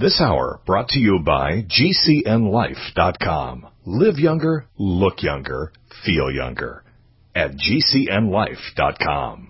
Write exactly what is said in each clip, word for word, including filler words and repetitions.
This hour brought to you by G C N life dot com. Live younger, look younger, feel younger at G C N life dot com.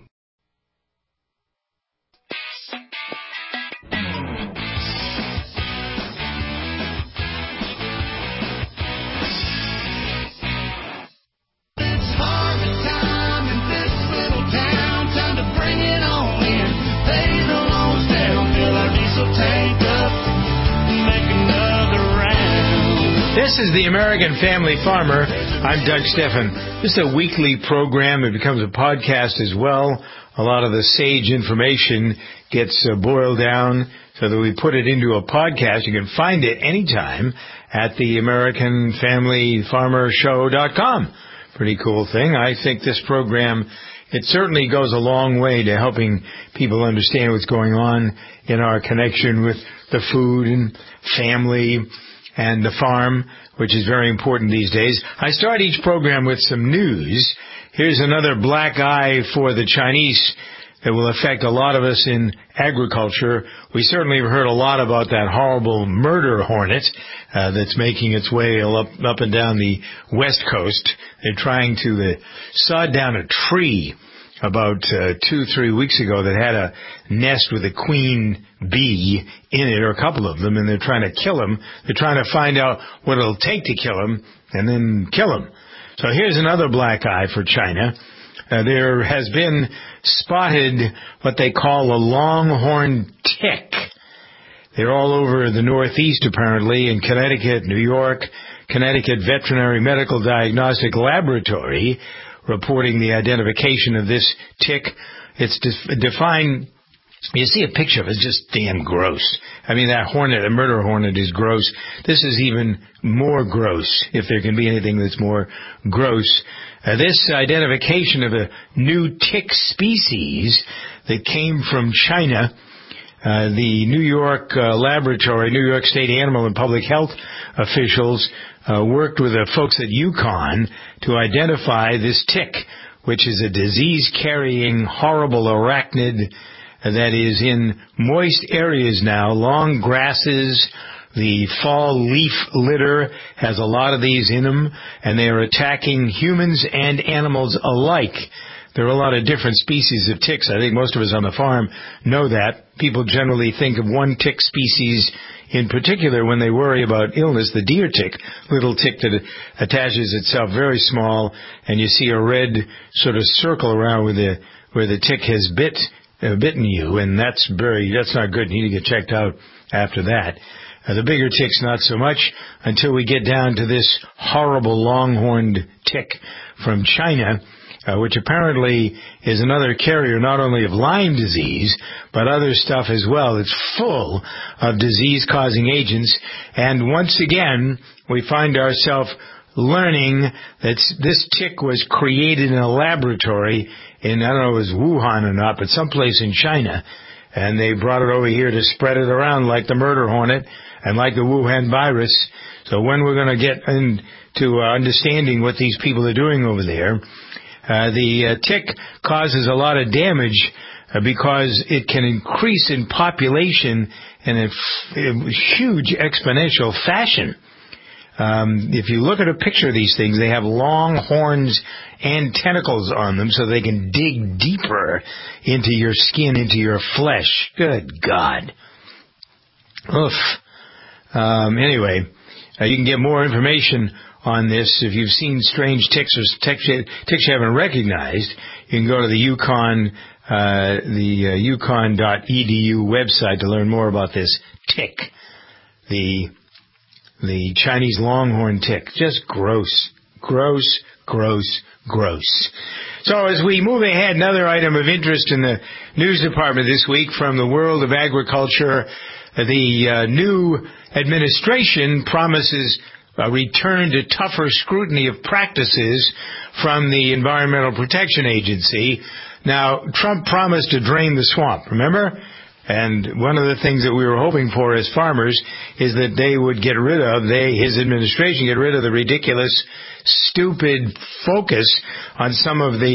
This is the American Family Farmer. I'm Doug Stephan. This is a weekly program. It becomes a podcast as well. A lot of the sage information gets uh, boiled down so that we put it into a podcast. You can find it anytime at the American Family Farmer Show dot com. Pretty cool thing. I think this program, it certainly goes a long way to helping people understand what's going on in our connection with the food and family and the farm, which is very important these days. I start each program with some news. Here's another black eye for the Chinese that will affect a lot of us in agriculture. We certainly have heard a lot about that horrible murder hornet uh, that's making its way up, up and down the West Coast. They're trying to uh, saw down a tree about uh, two, three weeks ago that had a nest with a queen bee in it, or a couple of them, and they're trying to kill him. They're trying to find out what it'll take to kill him and then kill him. So here's another black eye for China. Uh, there has been spotted what they call a longhorn tick. They're all over the Northeast, apparently, in Connecticut, New York. Connecticut Veterinary Medical Diagnostic Laboratory reporting the identification of this tick. It's def- defined, you see a picture of it, it's just damn gross. I mean, that hornet, a murder hornet, is gross. This is even more gross, if there can be anything that's more gross. Uh, this identification of a new tick species that came from China, uh, the New York uh, laboratory, New York State Animal and Public Health officials Uh, worked with the folks at UConn to identify this tick, which is a disease-carrying, horrible arachnid that is in moist areas now, long grasses. The fall leaf litter has a lot of these in them, and they are attacking humans and animals alike. There are a lot of different species of ticks. I think most of us on the farm know that. People generally think of one tick species in particular when they worry about illness, the deer tick, little tick that attaches itself very small, and you see a red sort of circle around where the where the tick has bit uh, bitten you, and that's very that's not good. You need to get checked out after that. Uh, the bigger ticks, not so much, until we get down to this horrible longhorned tick from China, Uh, which apparently is another carrier not only of Lyme disease, but other stuff as well. It's full of disease-causing agents. And once again, we find ourselves learning that this tick was created in a laboratory in, I don't know if it was Wuhan or not, but someplace in China. And they brought it over here to spread it around like the murder hornet and like the Wuhan virus. So when we're going to get into uh, understanding what these people are doing over there, Uh, the uh, tick causes a lot of damage uh, because it can increase in population in a, f- a huge exponential fashion. Um, if you look at a picture of these things, they have long horns and tentacles on them so they can dig deeper into your skin, into your flesh. Good God. Oof. Um, anyway, uh, you can get more information on this. If you've seen strange ticks or ticks you, ticks you haven't recognized, you can go to the UConn, uh, the uh, UConn dot E D U website to learn more about this tick, the the Chinese longhorn tick. Just gross, gross, gross, gross. So as we move ahead, another item of interest in the news department this week from the world of agriculture, the uh, new administration promises a return to tougher scrutiny of practices from the Environmental Protection Agency. Now, Trump promised to drain the swamp, remember? And one of the things that we were hoping for as farmers is that they would get rid of, they, his administration, get rid of the ridiculous, stupid focus on some of the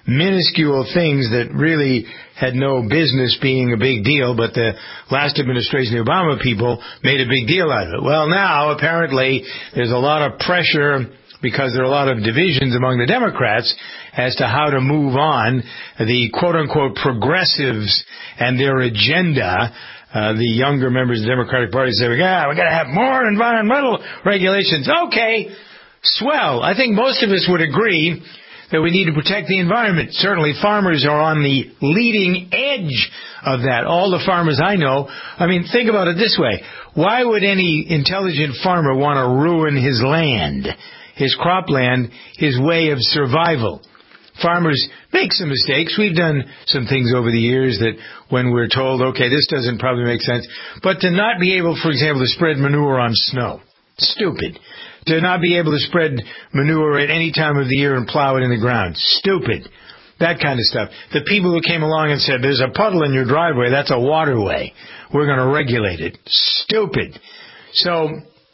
minuscule things that really had no business being a big deal, but the last administration, the Obama people, made a big deal out of it. Well, now, apparently, there's a lot of pressure because there are a lot of divisions among the Democrats as to how to move on. The quote-unquote progressives and their agenda, uh, the younger members of the Democratic Party say, yeah, we got to have more environmental regulations. Okay, swell. I think most of us would agree that we need to protect the environment. Certainly farmers are on the leading edge of that. All the farmers I know, I mean, think about it this way. Why would any intelligent farmer want to ruin his land, his cropland, his way of survival? Farmers make some mistakes. We've done some things over the years that when we're told, okay, this doesn't probably make sense. But to not be able, for example, to spread manure on snow, stupid. To not be able to spread manure at any time of the year and plow it in the ground, stupid. That kind of stuff. The people who came along and said, there's a puddle in your driveway, that's a waterway. We're going to regulate it. Stupid. So,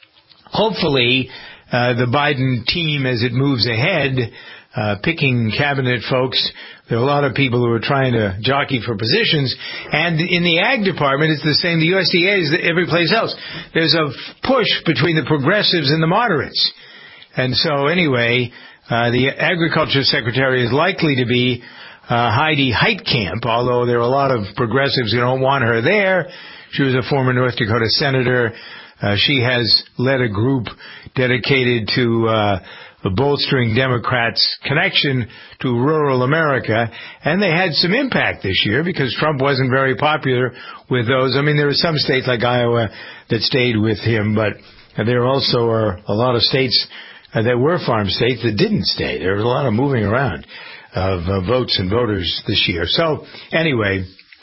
hopefully, uh, the Biden team, as it moves ahead, uh, picking cabinet folks, there are a lot of people who are trying to jockey for positions. And in the ag department, it's the same. The U S D A is every place else. There's a push between the progressives and the moderates. And so anyway, uh, the agriculture secretary is likely to be uh, Heidi Heitkamp, although there are a lot of progressives who don't want her there. She was a former North Dakota senator. Uh, she has led a group dedicated to uh bolstering Democrats' connection to rural America, and they had some impact this year because Trump wasn't very popular with those. I mean, there were some states like Iowa that stayed with him, but there also are a lot of states uh, that were farm states that didn't stay. There was a lot of moving around of uh, votes and voters this year. So, anyway,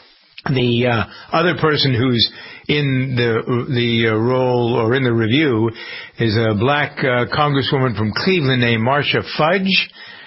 the uh, other person who's in the the uh, role or in the review is a black uh, congresswoman from Cleveland named Marcia Fudge.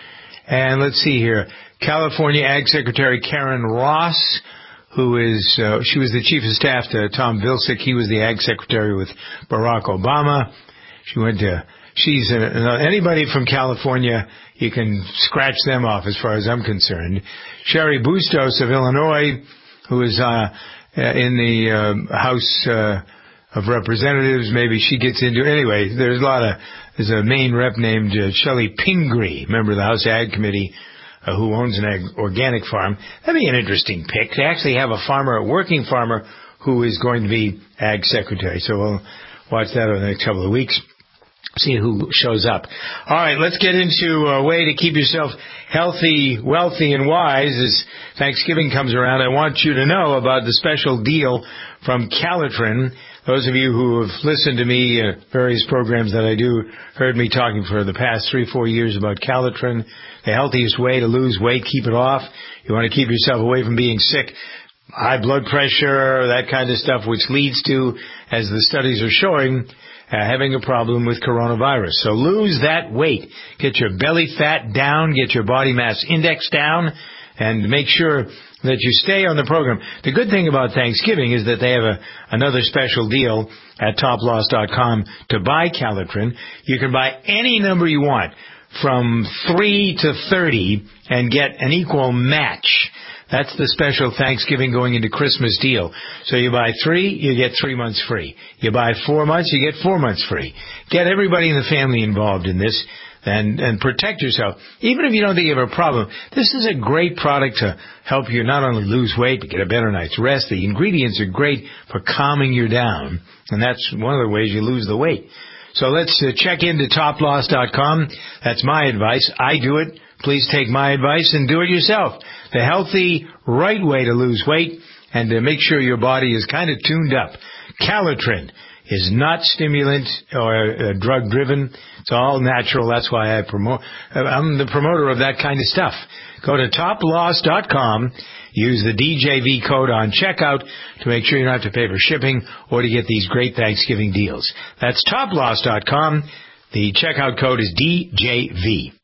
And let's see here, California Ag Secretary Karen Ross, who is, uh, she was the chief of staff to Tom Vilsack. He was the Ag Secretary with Barack Obama. She went to, she's, a, anybody from California, you can scratch them off as far as I'm concerned. Sherry Bustos of Illinois, who is, uh, in the uh, House uh, of Representatives. Maybe she gets into it. Anyway, there's a lot of, there's a Maine rep named uh, Shelley Pingree, member of the House Ag Committee, uh, who owns an ag organic farm. That'd be an interesting pick to actually have a farmer, a working farmer, who is going to be Ag Secretary. So we'll watch that over the next couple of weeks. See who shows up. All right, let's get into a way to keep yourself healthy, wealthy, and wise as Thanksgiving comes around. I want you to know about the special deal from Calitrin. Those of you who have listened to me, uh, various programs that I do, heard me talking for the past three, four years about Calitrin, the healthiest way to lose weight, keep it off. You want to keep yourself away from being sick, high blood pressure, that kind of stuff, which leads to, as the studies are showing, Uh, having a problem with coronavirus. So lose that weight. Get your belly fat down, get your body mass index down, and make sure that you stay on the program. The good thing about Thanksgiving is that they have a, another special deal at top loss dot com to buy Calitrin. You can buy any number you want, from three to thirty, and get an equal match. That's the special Thanksgiving going into Christmas deal. So you buy three, you get three months free. You buy four months, you get four months free. Get everybody in the family involved in this and, and protect yourself. Even if you don't think you have a problem, this is a great product to help you not only lose weight, but get a better night's rest. The ingredients are great for calming you down, and that's one of the ways you lose the weight. So let's uh, check into top loss dot com. That's my advice. I do it. Please take my advice and do it yourself. The healthy, right way to lose weight and to make sure your body is kind of tuned up. Calitrin is not stimulant or uh, drug-driven. It's all natural. That's why I promote. I'm the promoter of that kind of stuff. Go to top loss dot com. Use the D J V code on checkout to make sure you don't have to pay for shipping or to get these great Thanksgiving deals. That's top loss dot com. The checkout code is D J V.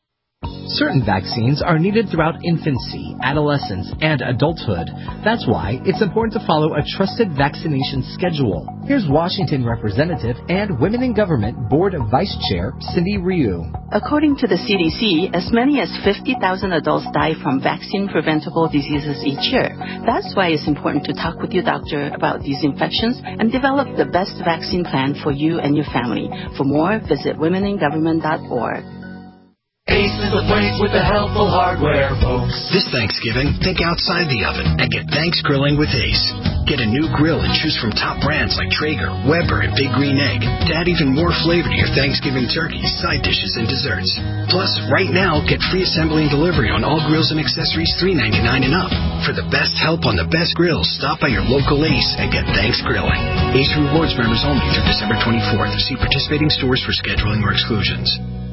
Certain vaccines are needed throughout infancy, adolescence, and adulthood. That's why it's important to follow a trusted vaccination schedule. Here's Washington Representative and Women in Government Board Vice Chair Cindy Ryu. According to the C D C, as many as fifty thousand adults die from vaccine-preventable diseases each year. That's why it's important to talk with your doctor about these infections and develop the best vaccine plan for you and your family. For more, visit women in government dot org. Ace is the place with the helpful hardware, folks. This Thanksgiving, think outside the oven and get Thanks Grilling with Ace. Get a new grill and choose from top brands like Traeger, Weber, and Big Green Egg to add even more flavor to your Thanksgiving turkeys, side dishes, and desserts. Plus, right now, get free assembly and delivery on all grills and accessories three ninety-nine and up. For the best help on the best grills, stop by your local Ace and get Thanks Grilling. Ace Rewards members only through December twenty-fourth. See participating stores for scheduling or exclusions.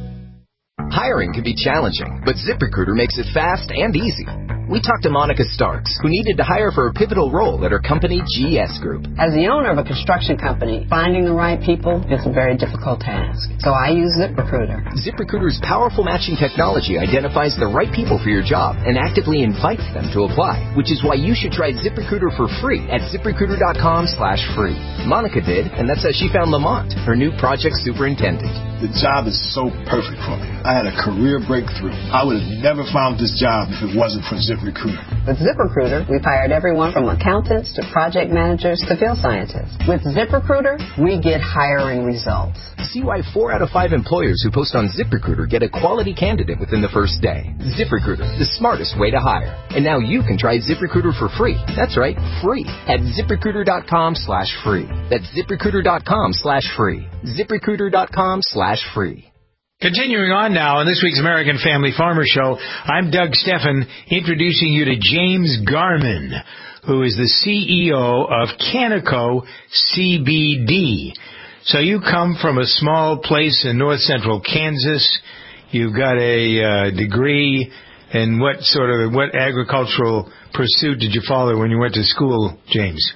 Hiring can be challenging, but ZipRecruiter makes it fast and easy. We talked to Monica Starks, who needed to hire for a pivotal role at her company, G S Group. As the owner of a construction company, finding the right people is a very difficult task. So I use ZipRecruiter. ZipRecruiter's powerful matching technology identifies the right people for your job and actively invites them to apply, which is why you should try ZipRecruiter for free at ZipRecruiter.com slash free. Monica did, and that's how she found Lamont, her new project superintendent. The job is so perfect for me. I had a career breakthrough. I would have never found this job if it wasn't for ZipRecruiter. With ZipRecruiter, we've hired everyone from accountants to project managers to field scientists. With ZipRecruiter, we get hiring results. See why four out of five employers who post on ZipRecruiter get a quality candidate within the first day. ZipRecruiter, the smartest way to hire. And now you can try ZipRecruiter for free. That's right, free at ZipRecruiter.com slash free. That's ZipRecruiter.com slash free. ZipRecruiter.com slash free. Continuing on now on this week's American Family Farmer Show, I'm Doug Steffen, introducing you to James Garman, who is the C E O of Canico C B D. So you come from a small place in north central Kansas. You've got a uh, degree in what sort of what agricultural pursuit did you follow when you went to school, James?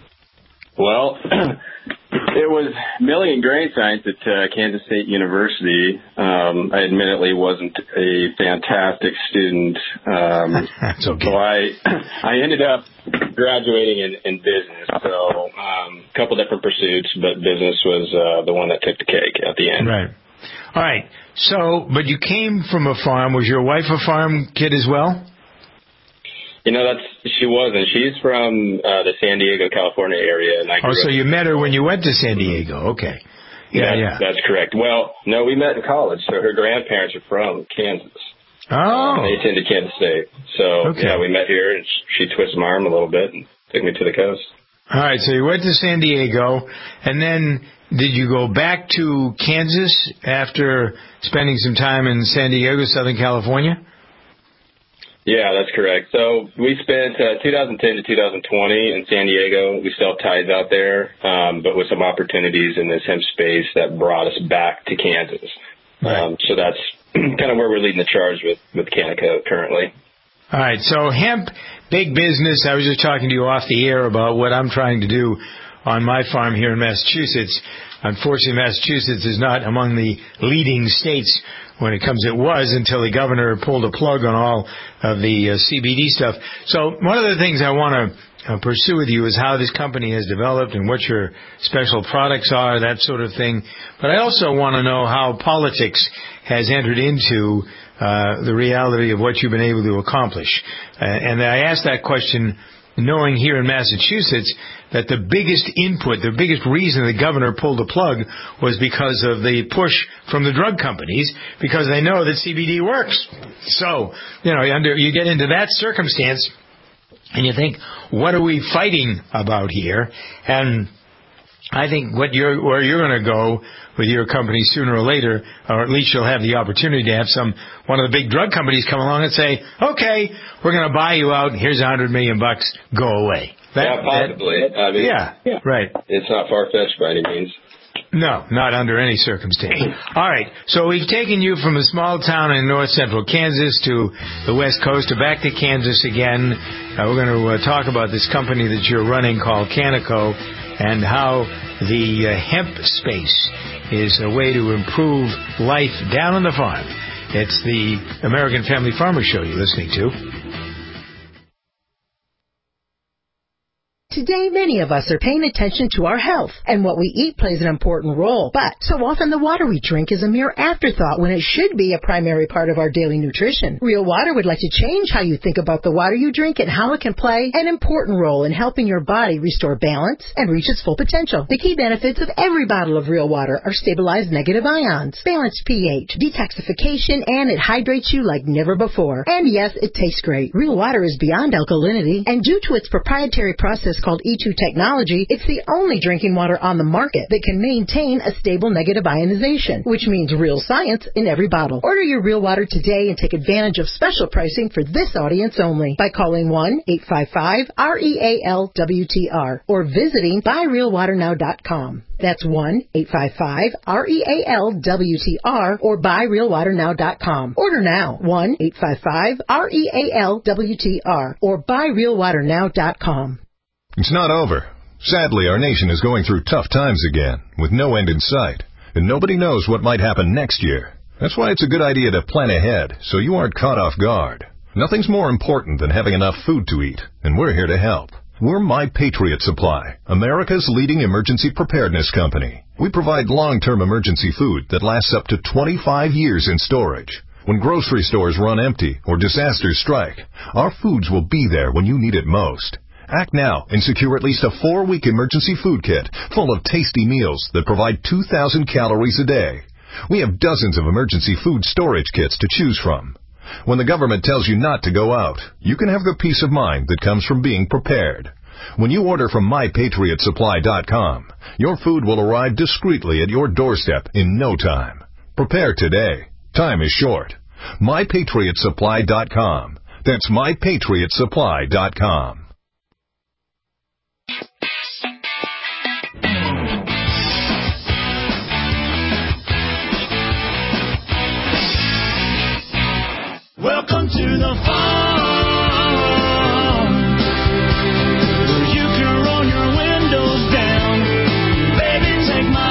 Well, it was milling and grain science at uh, Kansas State University. Um, I admittedly wasn't a fantastic student. Um, That's okay. So I, I ended up graduating in, in business. So um, a couple different pursuits, but business was uh, the one that took the cake at the end. Right. All right. So, but you came from a farm. Was your wife a farm kid as well? You know, that's she wasn't. She's from uh, the San Diego, California area. And I oh, so you met her when you went to San Diego. Okay. Yeah, that, yeah. That's correct. Well, no, we met in college. So her grandparents are from Kansas. Oh. Um, they attended Kansas State. So, okay. yeah, we met here, and she twisted my arm a little bit and took me to the coast. All right, so you went to San Diego, and then did you go back to Kansas after spending some time in San Diego, Southern California? Yeah, that's correct. So we spent uh, two thousand ten to two thousand twenty in San Diego. We still have ties out there, um, but with some opportunities in this hemp space that brought us back to Kansas. Right. Um, so that's kind of where we're leading the charge with, with Canico currently. All right, so hemp, big business. I was just talking to you off the air about what I'm trying to do on my farm here in Massachusetts. Unfortunately, Massachusetts is not among the leading states when it comes. It was until the governor pulled a plug on all of the uh, C B D stuff. So one of the things I want to uh, pursue with you is how this company has developed and what your special products are, that sort of thing. But I also want to know how politics has entered into uh, the reality of what you've been able to accomplish. Uh, and I asked that question knowing here in Massachusetts that the biggest input, the biggest reason the governor pulled the plug was because of the push from the drug companies, because they know that C B D works. So, you know, under, you get into that circumstance and you think, what are we fighting about here? And I think what you're, where you're going to go with your company sooner or later, or at least you'll have the opportunity to have some, one of the big drug companies come along and say, okay, we're going to buy you out. Here's a hundred million bucks. Go away. That, yeah, possibly. That, I mean, yeah, yeah, right. It's not far-fetched by any means. No, not under any circumstance. All right, so we've taken you from a small town in north central Kansas to the west coast, to back to Kansas again. Uh, we're going to uh, talk about this company that you're running called Canico and how the uh, hemp space is a way to improve life down on the farm. It's the American Family Farmer Show you're listening to. Today, many of us are paying attention to our health, and what we eat plays an important role. But so often the water we drink is a mere afterthought when it should be a primary part of our daily nutrition. Real Water would like to change how you think about the water you drink and how it can play an important role in helping your body restore balance and reach its full potential. The key benefits of every bottle of Real Water are stabilized negative ions, balanced pH, detoxification, and it hydrates you like never before. And yes, it tastes great. Real Water is beyond alkalinity, and due to its proprietary process called E two technology, it's the only drinking water on the market that can maintain a stable negative ionization, which means real science in every bottle. Order your Real Water today and take advantage of special pricing for this audience only by calling one eight five five R E A L W T R or visiting buy real water now dot com. That's one eight five five R E A L W T R or buy real water now dot com. Order now, one eight five five R E A L W T R or buy real water now dot com. It's not over. Sadly, our nation is going through tough times again, with no end in sight, and nobody knows what might happen next year. That's why it's a good idea to plan ahead, so you aren't caught off guard. Nothing's more important than having enough food to eat, and we're here to help. We're My Patriot Supply, America's leading emergency preparedness company. We provide long-term emergency food that lasts up to twenty-five years in storage. When grocery stores run empty or disasters strike, our foods will be there when you need it most. Act now and secure at least a four-week emergency food kit full of tasty meals that provide two thousand calories a day. We have dozens of emergency food storage kits to choose from. When the government tells you not to go out, you can have the peace of mind that comes from being prepared. When you order from my patriot supply dot com, your food will arrive discreetly at your doorstep in no time. Prepare today. Time is short. my patriot supply dot com. That's my patriot supply dot com. Welcome to the farm, where you can roll your windows down. Baby, take my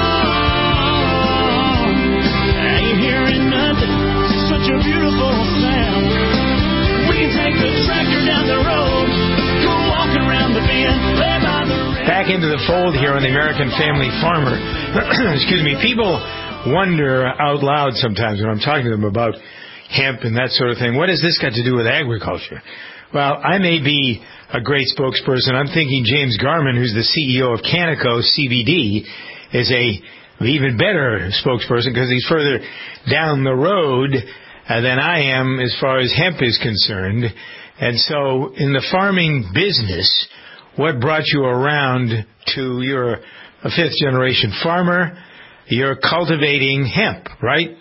arm. I ain't hearing nothing, such a beautiful sound. We can take the tractor down the road, go walking around the bend, play by the river. Back into the fold here on the American Family Farmer. Excuse me. People wonder out loud sometimes when I'm talking to them about hemp and that sort of thing. What has this got to do with agriculture? Well, I may be a great spokesperson. I'm thinking James Garman, who's the C E O of Canico C B D, is a even better spokesperson because he's further down the road uh, than I am as far as hemp is concerned. And so in the farming business, what brought you around to, you're a fifth generation farmer, you're cultivating hemp, right?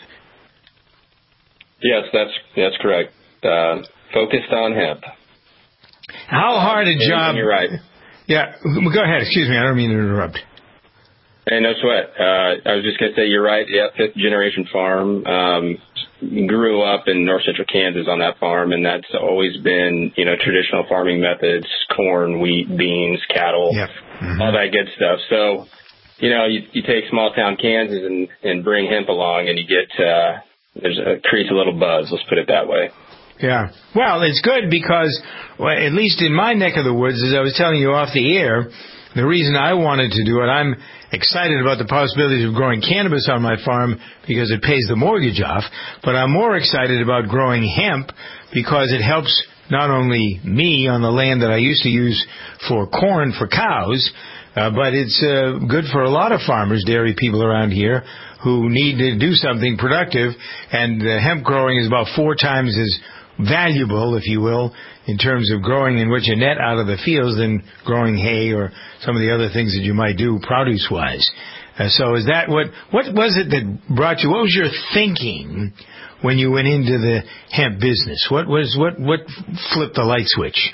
Yes, that's that's correct. Uh, focused on hemp. How hard a and, job? And you're right. Yeah, go ahead. Excuse me, I don't mean to interrupt. Hey, no sweat. Uh, I was just going to say, you're right. Yeah, fifth generation farm. Um, grew up in north central Kansas on that farm, and that's always been, you know, traditional farming methods: corn, wheat, beans, cattle, yep. mm-hmm. all that good stuff. So, you know, you, you take small town Kansas and, and bring hemp along, and you get uh, there's a creates a little buzz. Let's put it that way. Yeah. Well, it's good because, well, at least in my neck of the woods, as I was telling you off the air, the reason I wanted to do it, I'm excited about the possibilities of growing cannabis on my farm because it pays the mortgage off, but I'm more excited about growing hemp because it helps not only me on the land that I used to use for corn for cows, uh, but it's uh, good for a lot of farmers, dairy people around here, who need to do something productive, and uh, hemp growing is about four times as valuable, if you will, in terms of growing in what you net out of the fields than growing hay or some of the other things that you might do produce-wise. Uh, so is that what, what was it that brought you, what was your thinking when you went into the hemp business? What was, what, what flipped the light switch?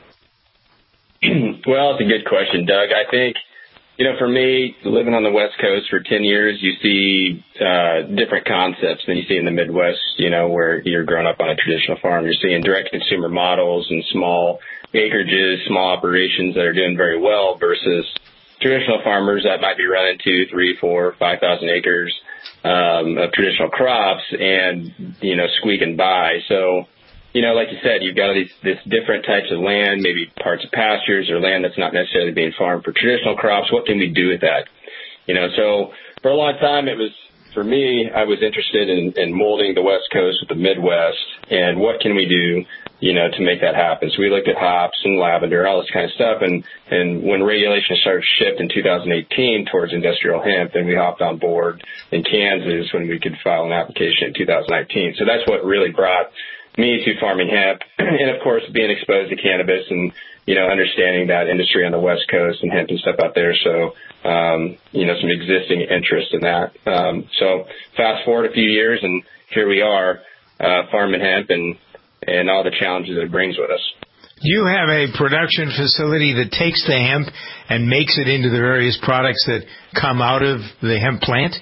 Well, it's a good question, Doug. I think, you know, for me, living on the West Coast for ten years, you see uh, different concepts than you see in the Midwest, you know, where you're growing up on a traditional farm. You're seeing direct consumer models and small acreages, small operations that are doing very well versus traditional farmers that might be running two, three, four, five thousand acres. um, of traditional crops and, you know, squeaking by. So, you know, like you said, you've got these this different types of land, maybe parts of pastures or land that's not necessarily being farmed for traditional crops. What can we do with that? You know, so for a long time, it was, for me, I was interested in, in molding the West Coast with the Midwest, and what can we do, you know, to make that happen? So we looked at hops and lavender, all this kind of stuff, and, and when regulations started to shift in two thousand eighteen towards industrial hemp, then we hopped on board in Kansas when we could file an application in two thousand nineteen. So that's what really brought me to farming hemp, and of course being exposed to cannabis and, you know, understanding that industry on the West Coast and hemp and stuff out there. So, um, you know, some existing interest in that. Um, so fast forward a few years and here we are, uh, farming hemp and, and all the challenges that it brings with us. Do you have a production facility that takes the hemp and makes it into the various products that come out of the hemp plant?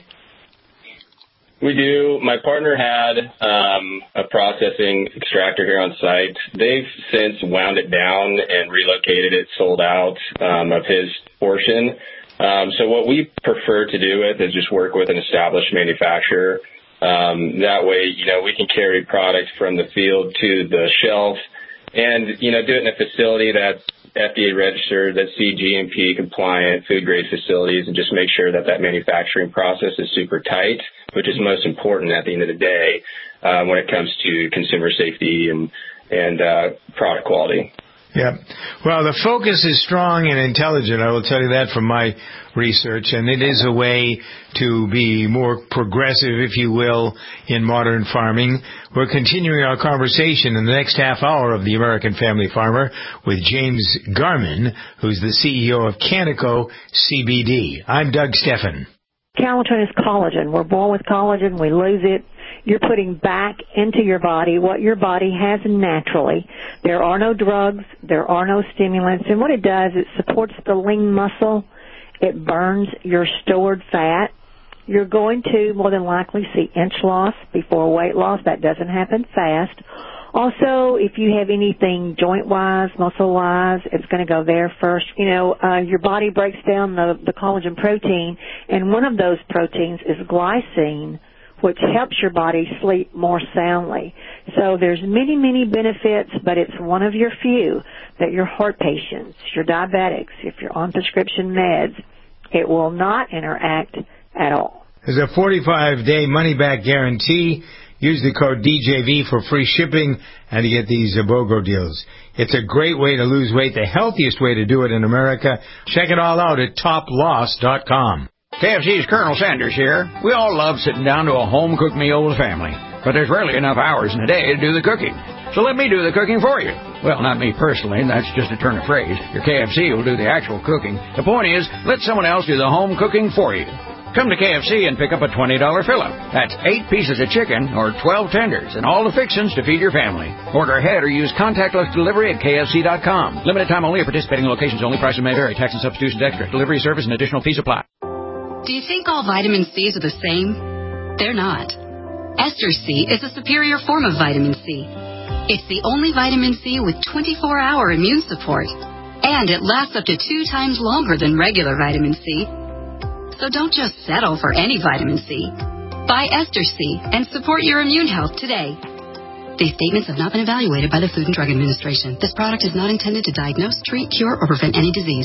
We do. My partner had um, a processing extractor here on site. They've since wound it down and relocated it, sold out um, of his portion. Um, so what we prefer to do with is just work with an established manufacturer. Um, that way, you know, we can carry product from the field to the shelf and, you know, do it in a facility that's F D A registered, that's C G M P compliant, food grade facilities, and just make sure that that manufacturing process is super tight, which is most important at the end of the day uh, when it comes to consumer safety and, and uh, product quality. Yeah. Well, the focus is strong and intelligent, I will tell you that from my research, and it is a way to be more progressive, if you will, in modern farming. We're continuing our conversation in the next half hour of the American Family Farmer with James Garman, who's the C E O of Canico C B D. I'm Doug Steffen. Calatrine is collagen. We're born with collagen. We lose it. You're putting back into your body what your body has naturally. There are no drugs. There are no stimulants. And what it does, it supports the lean muscle. It burns your stored fat. You're going to more than likely see inch loss before weight loss. That doesn't happen fast. Also, if you have anything joint-wise, muscle-wise, it's going to go there first. You know, uh, your body breaks down the, the collagen protein, and one of those proteins is glycine, which helps your body sleep more soundly. So there's many, many benefits, but it's one of your few that your heart patients, your diabetics, if you're on prescription meds, it will not interact at all. There's a forty-five day money-back guarantee. Use the code D J V for free shipping and to get these BOGO deals. It's a great way to lose weight, the healthiest way to do it in America. Check it all out at top loss dot com. K F C's Colonel Sanders here. We all love sitting down to a home-cooked meal with family, but there's rarely enough hours in a day to do the cooking. So let me do the cooking for you. Well, not me personally, that's just a turn of phrase. Your K F C will do the actual cooking. The point is, let someone else do the home cooking for you. Come to K F C and pick up a twenty dollar fill-up. That's eight pieces of chicken or twelve tenders and all the fixings to feed your family. Order ahead or use contactless delivery at K F C dot com. Limited time only at participating locations only. Prices may vary. Tax and substitutions extra. Delivery service and additional fees apply. Do you think all vitamin C's are the same? They're not. Ester C is a superior form of vitamin C. It's the only vitamin C with twenty-four hour immune support. And it lasts up to two times longer than regular vitamin C. So don't just settle for any vitamin C. Buy Ester C and support your immune health today. These statements have not been evaluated by the Food and Drug Administration. This product is not intended to diagnose, treat, cure, or prevent any disease.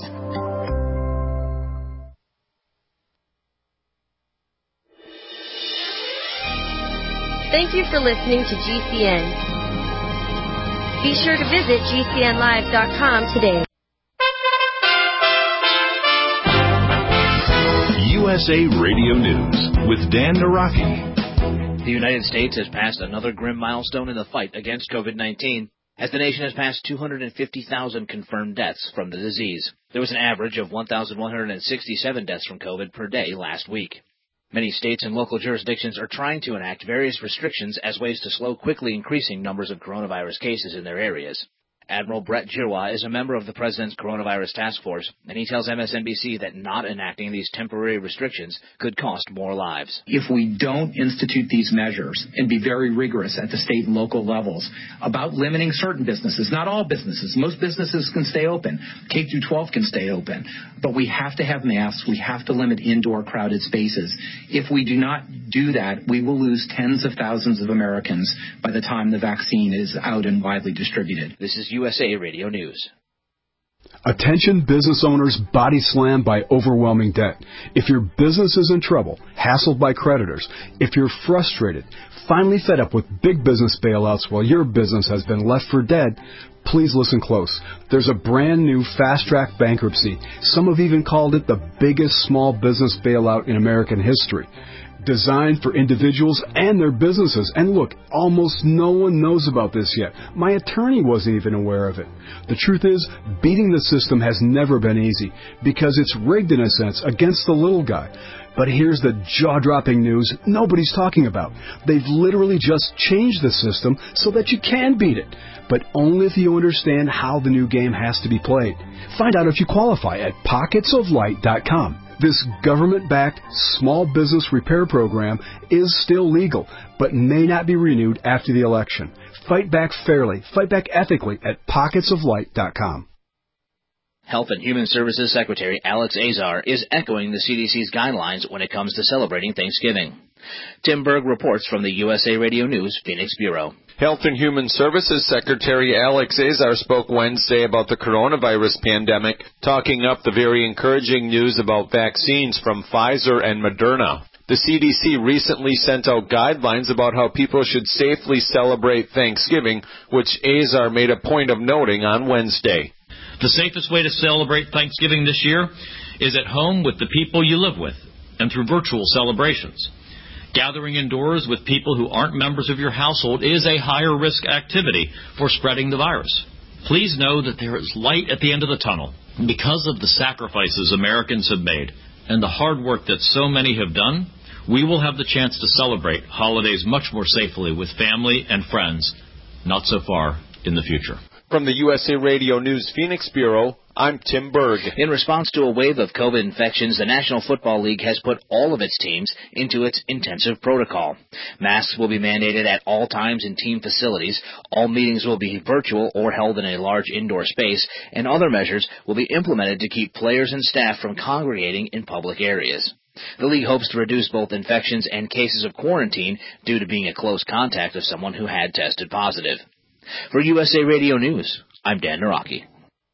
Thank you for listening to G C N. Be sure to visit G C N live dot com today. U S A Radio News with Dan Naraki. The United States has passed another grim milestone in the fight against COVID nineteen, as the nation has passed two hundred fifty thousand confirmed deaths from the disease. There was an average of one thousand one hundred sixty-seven deaths from COVID per day last week. Many states and local jurisdictions are trying to enact various restrictions as ways to slow quickly increasing numbers of coronavirus cases in their areas. Admiral Brett Giroir is a member of the President's Coronavirus Task Force, and he tells M S N B C that not enacting these temporary restrictions could cost more lives. If we don't institute these measures and be very rigorous at the state and local levels about limiting certain businesses, not all businesses, most businesses can stay open, K through twelve can stay open, but we have to have masks, we have to limit indoor crowded spaces. If we do not do that, we will lose tens of thousands of Americans by the time the vaccine is out and widely distributed. This is U S A Radio News. Attention business owners body slammed by overwhelming debt. If your business is in trouble, hassled by creditors, if you're frustrated, finally fed up with big business bailouts while your business has been left for dead, please listen close. There's a brand new fast-track bankruptcy. Some have even called it the biggest small business bailout in American history. Designed for individuals and their businesses. And look, almost no one knows about this yet. My attorney wasn't even aware of it. The truth is, beating the system has never been easy because it's rigged in a sense against the little guy. But here's the jaw-dropping news nobody's talking about. They've literally just changed the system so that you can beat it, but only if you understand how the new game has to be played. Find out if you qualify at pockets of light dot com. This government-backed small business repair program is still legal, but may not be renewed after the election. Fight back fairly, fight back ethically at pockets of light dot com. Health and Human Services Secretary Alex Azar is echoing the C D C's guidelines when it comes to celebrating Thanksgiving. Tim Berg reports from the U S A Radio News Phoenix Bureau. Health and Human Services Secretary Alex Azar spoke Wednesday about the coronavirus pandemic, talking up the very encouraging news about vaccines from Pfizer and Moderna. The C D C recently sent out guidelines about how people should safely celebrate Thanksgiving, which Azar made a point of noting on Wednesday. The safest way to celebrate Thanksgiving this year is at home with the people you live with and through virtual celebrations. Gathering indoors with people who aren't members of your household is a higher risk activity for spreading the virus. Please know that there is light at the end of the tunnel. Because of the sacrifices Americans have made and the hard work that so many have done, we will have the chance to celebrate holidays much more safely with family and friends, not so far in the future. From the U S A Radio News Phoenix Bureau, I'm Tim Berg. In response to a wave of COVID infections, the National Football League has put all of its teams into its intensive protocol. Masks will be mandated at all times in team facilities. All meetings will be virtual or held in a large indoor space, and other measures will be implemented to keep players and staff from congregating in public areas. The league hopes to reduce both infections and cases of quarantine due to being a close contact of someone who had tested positive. For U S A Radio News, I'm Dan Naraki.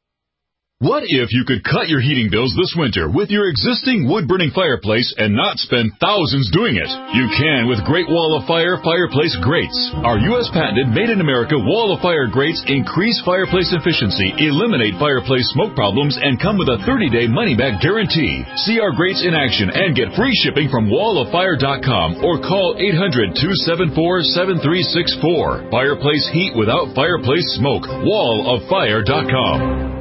What if you could cut your heating bills this winter with your existing wood-burning fireplace and not spend thousands doing it? You can with Great Wall of Fire fireplace grates. Our U S patented made-in-America Wall of Fire grates increase fireplace efficiency, eliminate fireplace smoke problems, and come with a thirty-day money-back guarantee. See our grates in action and get free shipping from wall of fire dot com or call eight hundred, two seven four, seven three six four. Fireplace heat without fireplace smoke. wall of fire dot com.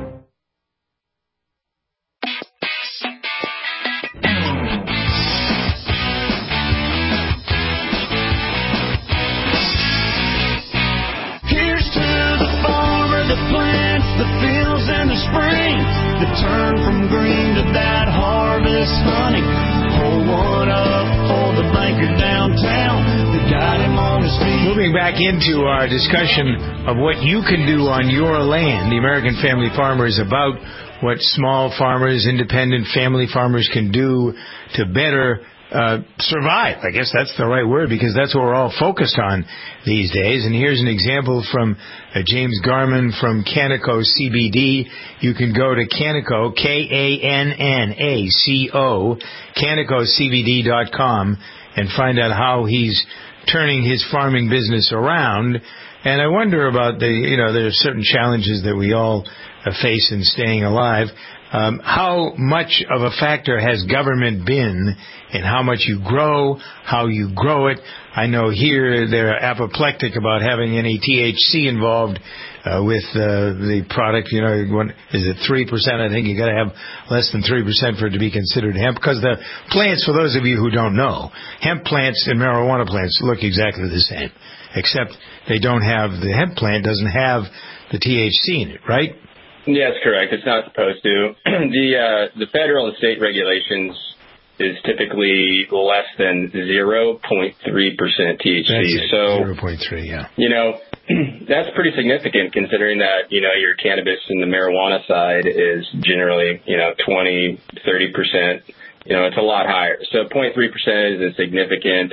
Turn from green to that harvest honey. Pour one up for the banker downtown. They got him on his feet. Moving back into our discussion of what you can do on your land, the American Family Farmer is about what small farmers, independent family farmers can do to better Uh, survive. I guess that's the right word because that's what we're all focused on these days. And here's an example from uh, James Garman from Canico C B D. You can go to Canico, K A N N A C O, Canico C B D dot com and find out how he's turning his farming business around. And I wonder about the, you know, there are certain challenges that we all uh, face in staying alive. Um, how much of a factor has government been in how much you grow, how you grow it? I know here they're apoplectic about having any T H C involved uh, with uh, the product. You know, one, is it three percent? I think you got to have less than three percent for it to be considered hemp. Because the plants, for those of you who don't know, hemp plants and marijuana plants look exactly the same, except they don't have, the hemp plant doesn't have the T H C in it, right? Yes, correct. It's not supposed to. the uh, the federal and state regulations is typically less than zero point three percent T H C. That's it, so zero point three, yeah. You know, that's pretty significant considering that, you know, your cannabis and the marijuana side is generally, you know, twenty, thirty percent. You know, it's a lot higher. So zero point three percent is a significant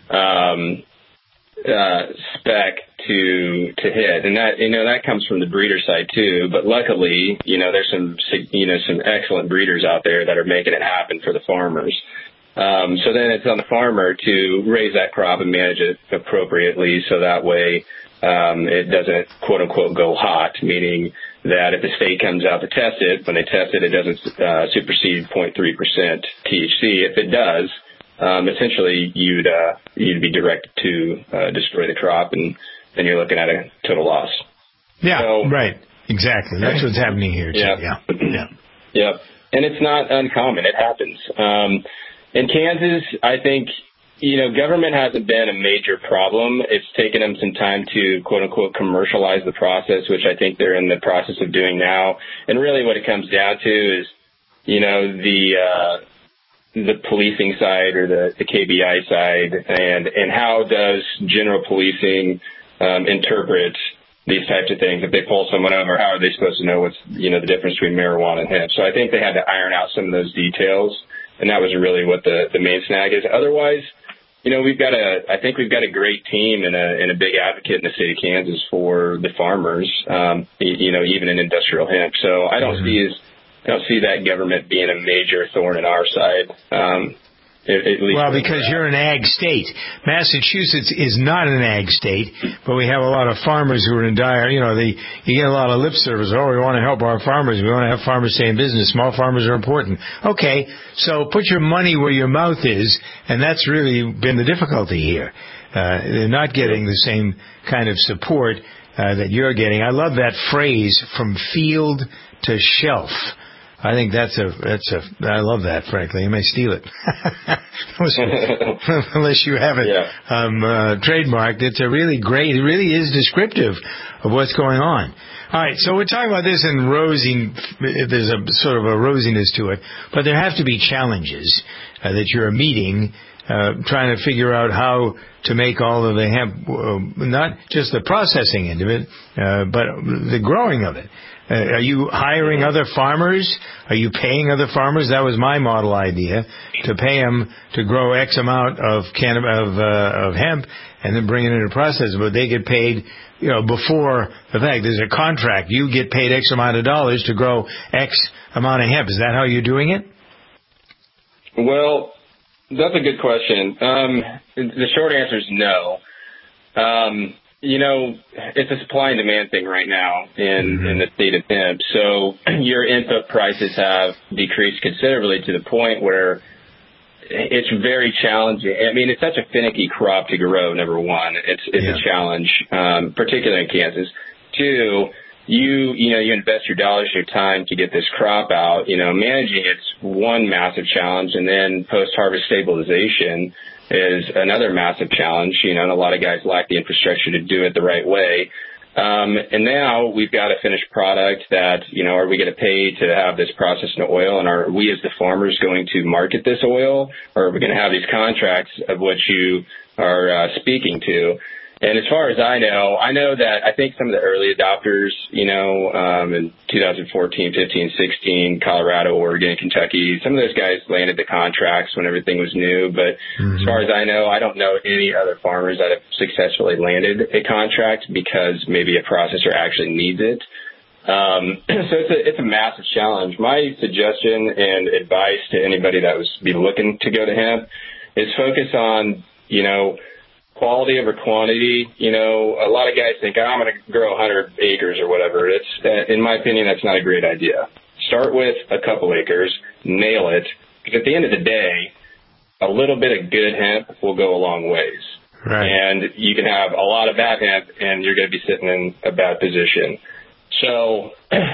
um, uh, spec to to hit. And that, you know, that comes from the breeder side too. But luckily, you know, there's some, you know, some excellent breeders out there that are making it happen for the farmers. Um, so then it's on the farmer to raise that crop and manage it appropriately so that way um, it doesn't, quote unquote, go hot, meaning that if the state comes out to test it, when they test it, it doesn't uh, supersede zero point three percent T H C. If it does, um, essentially you'd uh, you'd be directed to uh, destroy the crop, and then you're looking at a total loss. Yeah, so, right. Exactly. That's what's happening here, too. Yeah. Yeah. Yeah. Yep. And it's not uncommon. It happens. Um, in Kansas, I think, you know, government hasn't been a major problem. It's taken them some time to, quote unquote, commercialize the process, which I think they're in the process of doing now. And really what it comes down to is, you know, the, uh, the policing side or the, the K B I side, and, and how does general policing um, interpret these types of things? If they pull someone over, how are they supposed to know what's, you know, the difference between marijuana and hemp? So I think they had to iron out some of those details, and that was really what the, the main snag is. Otherwise, you know, we've got a, I think we've got a great team and a, and a big advocate in the state of Kansas for the farmers, um, you know, even in industrial hemp. So I don't mm-hmm. see as, I don't see that government being a major thorn in our side. Um, at, at least well, because you're an ag state. Massachusetts is not an ag state, but we have a lot of farmers who are in dire, you know, they, you get a lot of lip service. Oh, we want to help our farmers. We want to have farmers stay in business. Small farmers are important. Okay, so put your money where your mouth is, and that's really been the difficulty here. Uh, they're not getting the same kind of support uh, that you're getting. I love that phrase, from field to shelf. I think that's a, that's a, I love that, frankly. You may steal it. Unless you have it yeah. um, uh, trademarked. It's a really great, it really is descriptive of what's going on. All right, so we're talking about this in rosy, there's a sort of a rosiness to it, but there have to be challenges uh, that you're meeting, uh, trying to figure out how to make all of the hemp, uh, not just the processing end of it, uh, but the growing of it. Uh, are you hiring other farmers? Are you paying other farmers? That was my model idea, to pay them to grow X amount of can of uh, of hemp and then bring it into process. But they get paid, you know, before the fact. There's a contract. You get paid X amount of dollars to grow X amount of hemp. Is that how you're doing it? Well, that's a good question. Um, the short answer is no. Um, You know, it's a supply and demand thing right now in, mm-hmm. in the state of hemp. So your input prices have decreased considerably to the point where it's very challenging. I mean, it's such a finicky crop to grow, number one. It's it's yeah. a challenge, um, particularly in Kansas. Two, you you know, you invest your dollars, your time to get this crop out. You know, managing it's one massive challenge, and then post-harvest stabilization is another massive challenge, you know, and a lot of guys lack the infrastructure to do it the right way. Um, and now we've got a finished product that, you know, are we going to pay to have this processed into oil? And are we as the farmers going to market this oil? Or are we going to have these contracts of which you are uh, speaking to? And as far as I know, I know that I think some of the early adopters, you know, um, in two thousand fourteen, fifteen, sixteen, Colorado, Oregon, Kentucky, some of those guys landed the contracts when everything was new. But mm-hmm. as far as I know, I don't know any other farmers that have successfully landed a contract because maybe a processor actually needs it. Um, so it's a, it's a massive challenge. My suggestion and advice to anybody that was be looking to go to hemp is focus on, you know, quality over quantity. You know, a lot of guys think, oh, I'm going to grow one hundred acres or whatever. It's, uh, in my opinion, that's not a great idea. Start with a couple acres, nail it, because at the end of the day, a little bit of good hemp will go a long ways. Right. And you can have a lot of that hemp, and you're going to be sitting in a bad position. So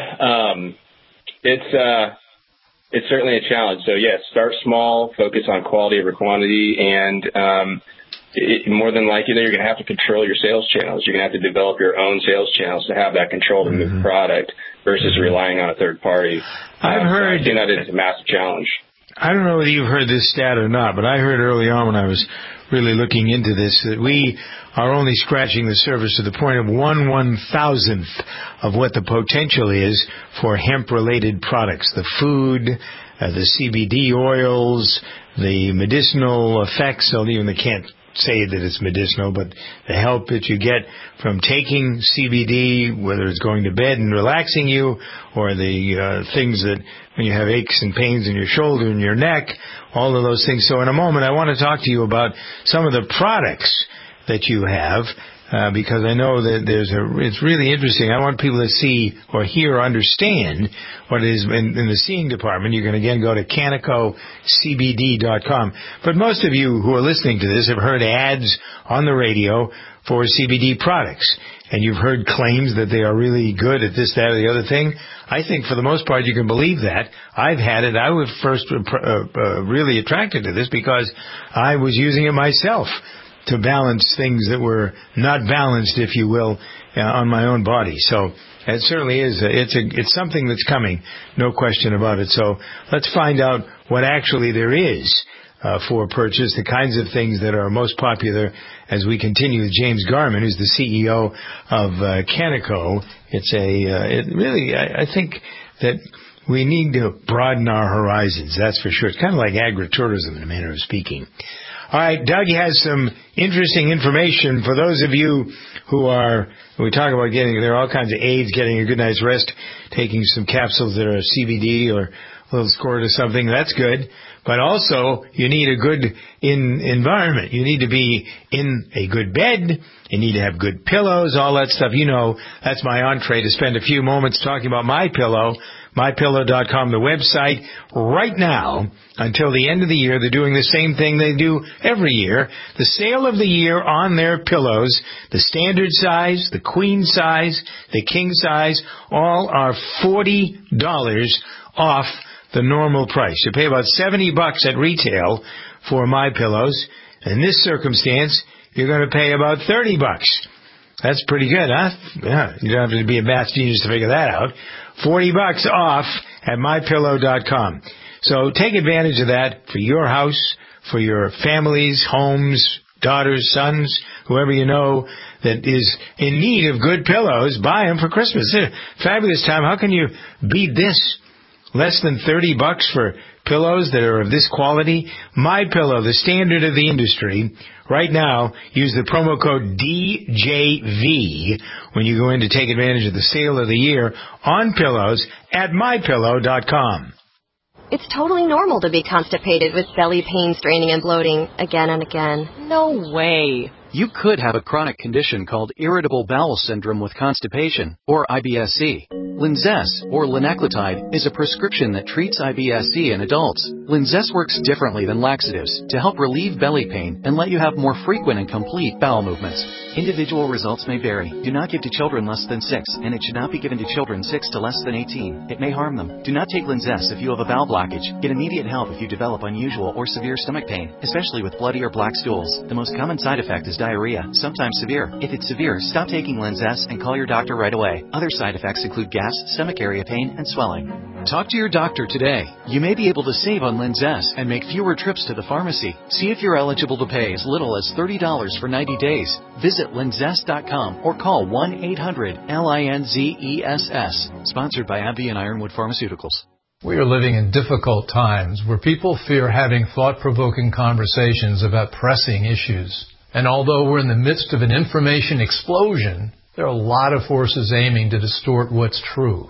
um, it's uh, it's certainly a challenge. So, yes, start small, focus on quality over quantity, and um, it, more than likely you're going to have to control your sales channels. You're going to have to develop your own sales channels to have that control to move mm-hmm. product versus mm-hmm. relying on a third party. I've um, heard... So I think that is a massive challenge. I don't know whether you've heard this stat or not, but I heard early on when I was really looking into this that we are only scratching the surface to the point of one one-thousandth of what the potential is for hemp-related products. The food, uh, the C B D oils, the medicinal effects, so even they can't say that it's medicinal, but the help that you get from taking C B D, whether it's going to bed and relaxing you, or the uh, things that when you have aches and pains in your shoulder and your neck, all of those things. So in a moment, I want to talk to you about some of the products that you have, uh, because I know that there's a, it's really interesting. I want people to see or hear or understand what it is in, in the seeing department. You can again go to Canico C B D dot com. But most of you who are listening to this have heard ads on the radio for C B D products. And you've heard claims that they are really good at this, that, or the other thing. I think for the most part you can believe that. I've had it. I was first uh, uh, really attracted to this because I was using it myself to balance things that were not balanced, if you will, uh, on my own body. So it certainly is. A, it's a, it's something that's coming, no question about it. So let's find out what actually there is uh, for purchase, the kinds of things that are most popular as we continue with James Garman, who's the C E O of uh, Canico. It's a, uh, it really, I, I think that we need to broaden our horizons, that's for sure. It's kind of like agritourism in a manner of speaking. All right, Doug has some interesting information for those of you who are, we talk about getting, there are all kinds of aids, getting a good night's rest, taking some capsules that are C B D or a little squirt or something, that's good. But also, you need a good in environment. You need to be in a good bed. You need to have good pillows, all that stuff. You know, that's my entree to spend a few moments talking about MyPillow, my pillow dot com, the website. Right now, until the end of the year, they're doing the same thing they do every year. The sale of the year on their pillows, the standard size, the queen size, the king size, all are forty dollars off the normal price. You pay about seventy bucks at retail for MyPillows. In this circumstance, you're going to pay about thirty bucks. That's pretty good, huh? Yeah, you don't have to be a math genius to figure that out. forty bucks off at my pillow dot com. So take advantage of that for your house, for your families, homes, daughters, sons, whoever you know that is in need of good pillows. Buy them for Christmas. It's a fabulous time. How can you beat this? Less than thirty bucks for pillows that are of this quality. MyPillow, the standard of the industry. Right now, use the promo code D J V when you go in to take advantage of the sale of the year on pillows at my pillow dot com. It's totally normal to be constipated with belly pain, straining, and bloating again and again. No way. You could have a chronic condition called irritable bowel syndrome with constipation, or I B S C. Linzess, or linaclotide, is a prescription that treats I B S C in adults. Linzess works differently than laxatives to help relieve belly pain and let you have more frequent and complete bowel movements. Individual results may vary. Do not give to children less than six, and it should not be given to children six to less than eighteen. It may harm them. Do not take Linzess if you have a bowel blockage. Get immediate help if you develop unusual or severe stomach pain, especially with bloody or black stools. The most common side effect is diarrhea, sometimes severe. If it's severe, stop taking Linzess and call your doctor right away. Other side effects include gas, stomach area pain, and swelling. Talk to your doctor today. You may be able to save on Linzess and make fewer trips to the pharmacy. See if you're eligible to pay as little as thirty dollars for ninety days. Visit linzess dot com or call one eight hundred L I N Z E S S. Sponsored by AbbVie and Ironwood Pharmaceuticals. We are living in difficult times where people fear having thought-provoking conversations about pressing issues. And although we're in the midst of an information explosion, there are a lot of forces aiming to distort what's true.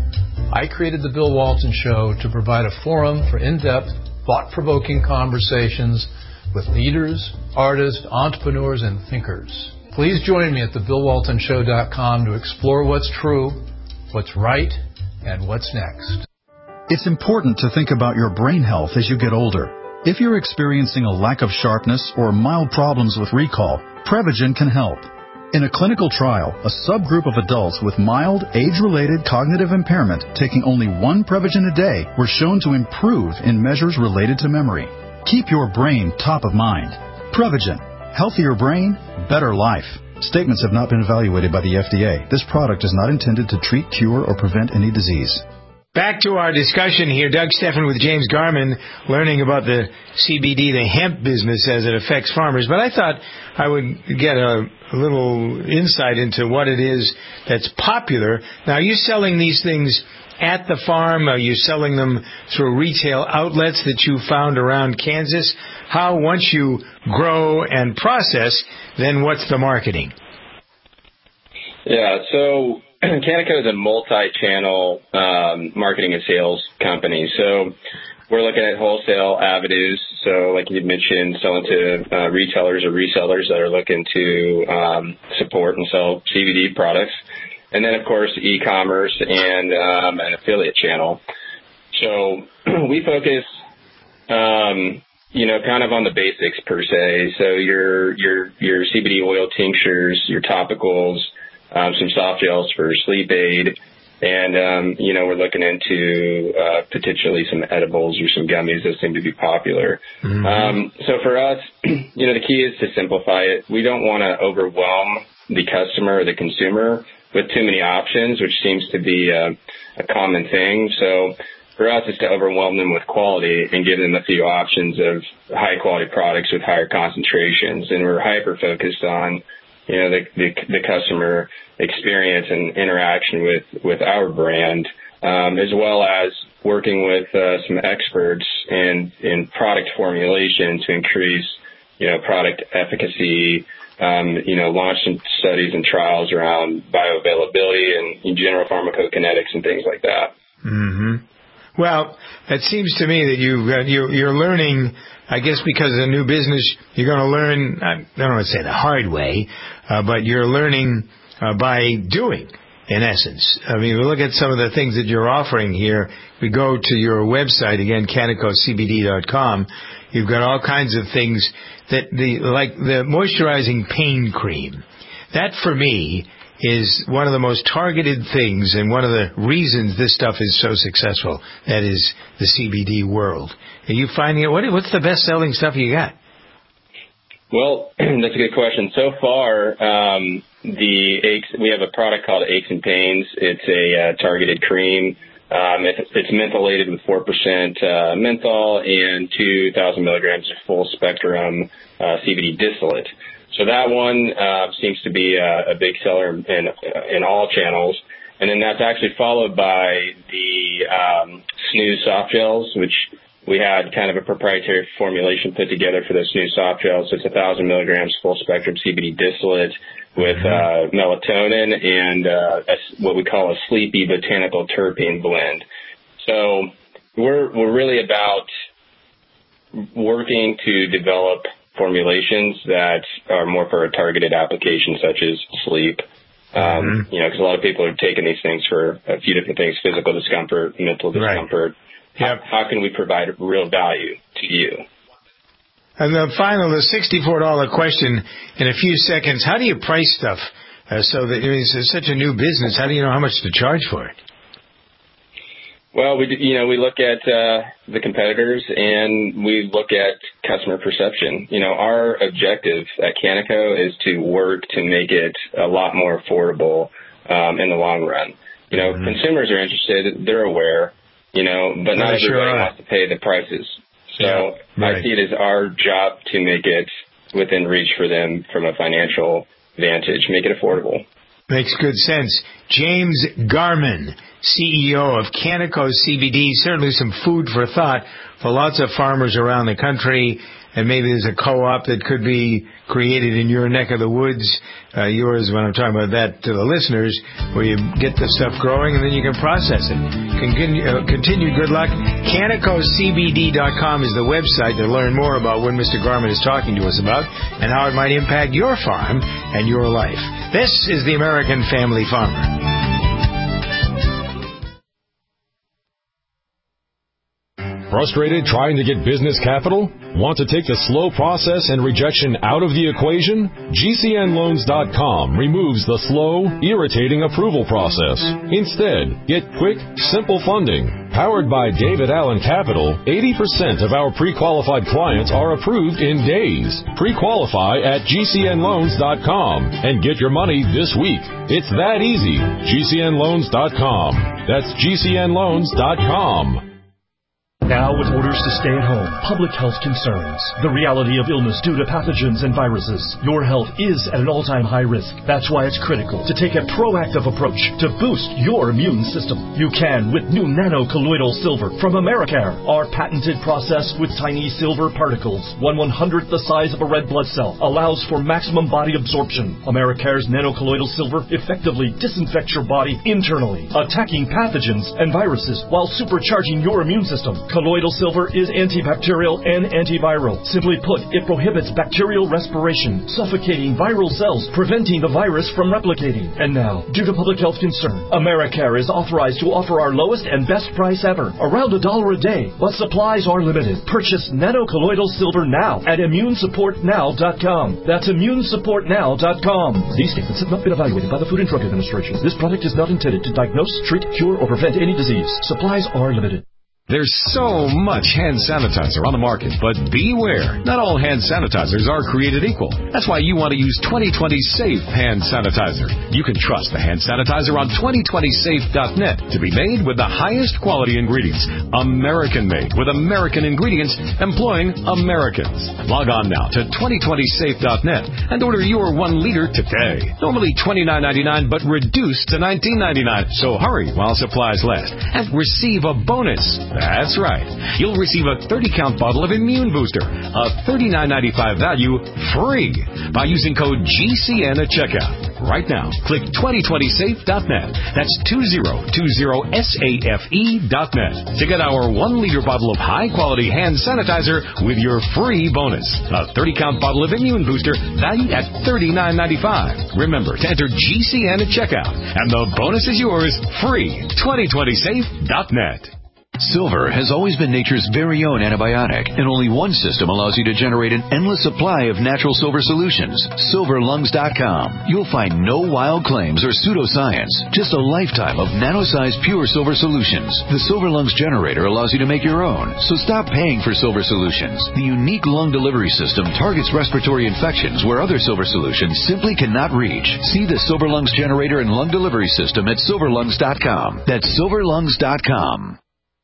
I created The Bill Walton Show to provide a forum for in-depth, thought-provoking conversations with leaders, artists, entrepreneurs, and thinkers. Please join me at the bill walton show dot com to explore what's true, what's right, and what's next. It's important to think about your brain health as you get older. If you're experiencing a lack of sharpness or mild problems with recall, Prevagen can help. In a clinical trial, a subgroup of adults with mild, age-related cognitive impairment taking only one Prevagen a day were shown to improve in measures related to memory. Keep your brain top of mind. Prevagen. Healthier brain, better life. Statements have not been evaluated by the F D A. This product is not intended to treat, cure, or prevent any disease. Back to our discussion here. Doug Steffen with James Garman, learning about the C B D, the hemp business as it affects farmers. But I thought I would get a, a little insight into what it is that's popular. Now, are you selling these things at the farm? Are you selling them through retail outlets that you found around Kansas? How, once you grow and process, then what's the marketing? Yeah, so Canico is a multi-channel um, marketing and sales company. So we're looking at wholesale avenues. So like you mentioned, selling to uh, retailers or resellers that are looking to um, support and sell C B D products. And then, of course, e-commerce and um, an affiliate channel. So we focus, um, you know, kind of on the basics per se. So your your your C B D oil tinctures, your topicals, um, some soft gels for sleep aid, and um, you know, we're looking into uh, potentially some edibles or some gummies that seem to be popular. Mm-hmm. Um, so for us, you know, the key is to simplify it. We don't want to overwhelm the customer or the consumer with too many options, which seems to be a, a common thing. So for us, it's to overwhelm them with quality and give them a few options of high-quality products with higher concentrations. And we're hyper-focused on, you know, the, the, the customer experience and interaction with, with our brand, um, as well as working with uh, some experts in, in product formulation to increase, you know, product efficacy, Um, you know, launch some studies and trials around bioavailability and in general pharmacokinetics and things like that. Mm-hmm. Well, it seems to me that you've got, you, you're learning, I guess because of the new business, you're going to learn, I don't want to say the hard way, uh, but you're learning uh, by doing, in essence. I mean, we look at some of the things that you're offering here. We go to your website, again, canico c b d dot com. You've got all kinds of things that the, like the moisturizing pain cream. That for me is one of the most targeted things and one of the reasons this stuff is so successful. That is the C B D world. Are you finding it? What, what's the best selling stuff you got? Well, that's a good question. So far, um, the aches, we have a product called Aches and Pains. It's a uh, targeted cream. Um, it, it's mentholated with four percent uh, menthol and two thousand milligrams of full spectrum uh, C B D distillate. So that one uh, seems to be a, a big seller in, in all channels. And then that's actually followed by the um, snooze soft gels, which we had kind of a proprietary formulation put together for the snooze soft gels. So it's one thousand milligrams full spectrum C B D distillate with uh, melatonin and uh, a, what we call a sleepy botanical terpene blend. So we're we're really about working to develop formulations that are more for a targeted application, such as sleep. Um, mm-hmm. You know, because a lot of people are taking these things for a few different things: physical discomfort, mental discomfort. Right. Yep. How, how can we provide real value to you? And the final, the sixty-four dollars question in a few seconds. How do you price stuff uh, so that, I mean, it's such a new business? How do you know how much to charge for it? Well, we you know we look at uh, the competitors and we look at customer perception. You know, our objective at Canico is to work to make it a lot more affordable um, in the long run. You know, mm-hmm. consumers are interested; they're aware. You know, but not everybody sure wants to pay the prices. So yeah, right. I see it as our job to make it within reach for them from a financial advantage, make it affordable. Makes good sense. James Garman, C E O of Canico C B D, certainly some food for thought for lots of farmers around the country. And maybe there's a co-op that could be created in your neck of the woods, uh, yours when I'm talking about that to the listeners, where you get the stuff growing and then you can process it. Continue, uh, continued good luck. canico c b d dot com is the website to learn more about what Mister Garman is talking to us about and how it might impact your farm and your life. This is the American Family Farmer. Frustrated trying to get business capital? Want to take the slow process and rejection out of the equation? G C N Loans dot com removes the slow, irritating approval process. Instead, get quick, simple funding. Powered by David Allen Capital, eighty percent of our pre-qualified clients are approved in days. Pre-qualify at G C N Loans dot com and get your money this week. It's that easy. G C N Loans dot com. That's G C N Loans dot com. Now with orders to stay at home, public health concerns, the reality of illness due to pathogens and viruses, your health is at an all-time high risk. That's why it's critical to take a proactive approach to boost your immune system. You can with new nano-colloidal silver from Americare. Our patented process with tiny silver particles, one one-hundredth the size of a red blood cell, allows for maximum body absorption. Americare's nano-colloidal silver effectively disinfects your body internally, attacking pathogens and viruses while supercharging your immune system. Colloidal silver is antibacterial and antiviral. Simply put, it prohibits bacterial respiration, suffocating viral cells, preventing the virus from replicating. And now, due to public health concern, Americare is authorized to offer our lowest and best price ever, around a dollar a day, but supplies are limited. Purchase nano-colloidal silver now at immune support now dot com. That's immune support now dot com. These statements have not been evaluated by the Food and Drug Administration. This product is not intended to diagnose, treat, cure, or prevent any disease. Supplies are limited. There's so much hand sanitizer on the market, but beware. Not all hand sanitizers are created equal. That's why you want to use twenty twenty Safe Hand Sanitizer. You can trust the hand sanitizer on twenty twenty safe dot net to be made with the highest quality ingredients. American-made with American ingredients employing Americans. Log on now to twenty twenty safe dot net and order your one liter today. Normally twenty-nine ninety-nine, but reduced to nineteen ninety-nine. So hurry while supplies last and receive a bonus. That's right. You'll receive a thirty count bottle of Immune Booster, a thirty-nine ninety-five value, free by using code G C N at checkout. Right now, click twenty twenty safe dot net. That's twenty twenty safe dot net to get our one liter bottle of high-quality hand sanitizer with your free bonus. A thirty count bottle of Immune Booster valued at thirty-nine ninety-five. Remember to enter G C N at checkout, and the bonus is yours free. twenty twenty safe dot net. Silver has always been nature's very own antibiotic, and only one system allows you to generate an endless supply of natural silver solutions. Silver Lungs dot com. You'll find no wild claims or pseudoscience, just a lifetime of nano-sized pure silver solutions. The Silver Lungs generator allows you to make your own, so stop paying for silver solutions. The unique lung delivery system targets respiratory infections where other silver solutions simply cannot reach. See the Silver Lungs generator and lung delivery system at Silver Lungs dot com. That's Silver Lungs dot com.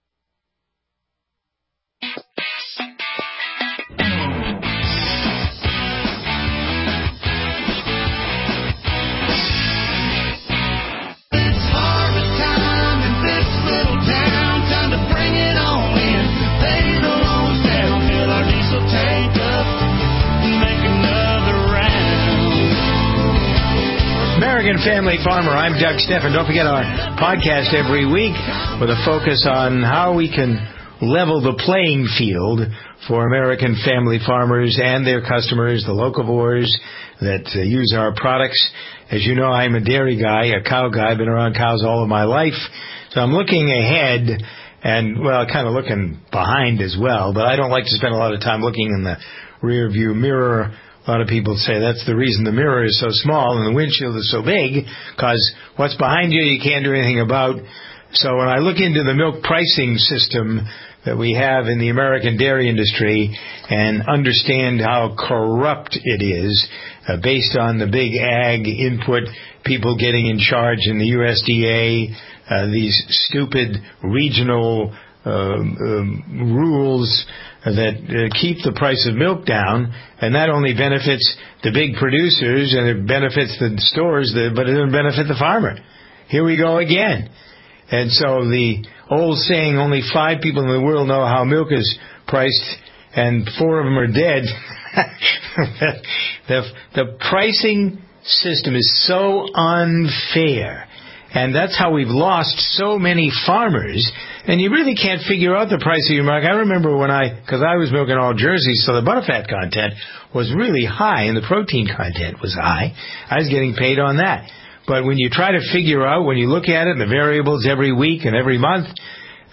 American Family Farmer, I'm Doug Steffen. Don't forget our podcast every week with a focus on how we can level the playing field for American family farmers and their customers, the locavores that uh, use our products. As you know, I'm a dairy guy, a cow guy. I've been around cows all of my life. So I'm looking ahead and, well, kind of looking behind as well. But I don't like to spend a lot of time looking in the rear view mirror. A lot of people say that's the reason the mirror is so small and the windshield is so big, because what's behind you you can't do anything about. So when I look into the milk pricing system that we have in the American dairy industry and understand how corrupt it is, uh, based on the big ag input, people getting in charge in the U S D A, uh, these stupid regional uh, um, rules that uh, keep the price of milk down, and that only benefits the big producers and it benefits the stores, but it doesn't benefit the farmer. Here we go again. And so the old saying, only five people in the world know how milk is priced, and four of them are dead. the, the pricing system is so unfair. And that's how we've lost so many farmers. And you really can't figure out the price of your milk. I remember when I, because I was milking all jerseys, so the butterfat content was really high and the protein content was high. I was getting paid on that. But when you try to figure out, when you look at it, the variables every week and every month,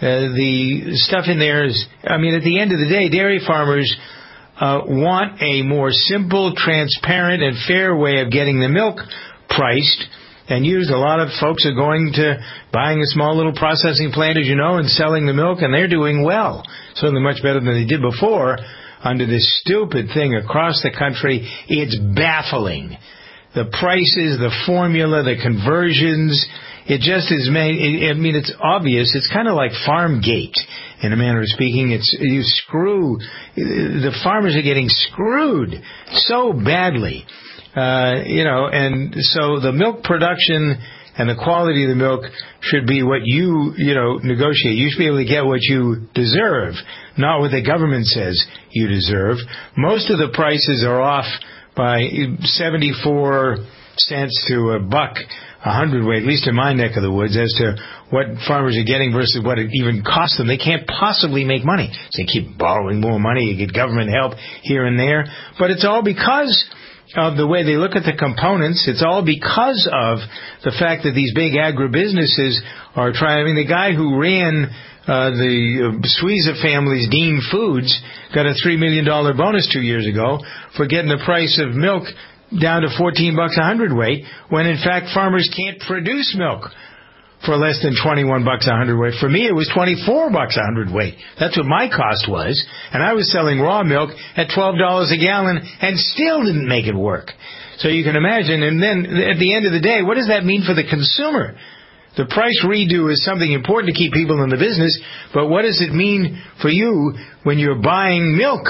Uh, the stuff in there is, I mean, at the end of the day, dairy farmers uh, want a more simple, transparent, and fair way of getting the milk priced and used. A lot of folks are going to buying a small little processing plant, as you know, and selling the milk, and they're doing well. Certainly much better than they did before under this stupid thing across the country. It's baffling. The prices, the formula, the conversions, it just is made, I mean, it's obvious. It's kind of like Farmgate, in a manner of speaking. It's, you screw, the farmers are getting screwed so badly. Uh, you know, and so the milk production and the quality of the milk should be what you, you know, negotiate. You should be able to get what you deserve, not what the government says you deserve. Most of the prices are off by seventy-four cents to a buck a hundredweight, at least in my neck of the woods, as to what farmers are getting versus what it even costs them. They can't possibly make money. So they keep borrowing more money. You get government help here and there. But it's all because of the way they look at the components. It's all because of the fact that these big agribusinesses are trying. I mean, the guy who ran uh, the uh, Suiza family's Dean Foods got a three million dollars bonus two years ago for getting the price of milk down to fourteen bucks a hundredweight, when in fact farmers can't produce milk for less than twenty-one bucks a hundredweight. For me, it was twenty-four bucks a hundredweight. That's what my cost was, and I was selling raw milk at twelve dollars a gallon and still didn't make it work. So you can imagine, and then at the end of the day, what does that mean for the consumer? The price redo is something important to keep people in the business, but what does it mean for you when you're buying milk?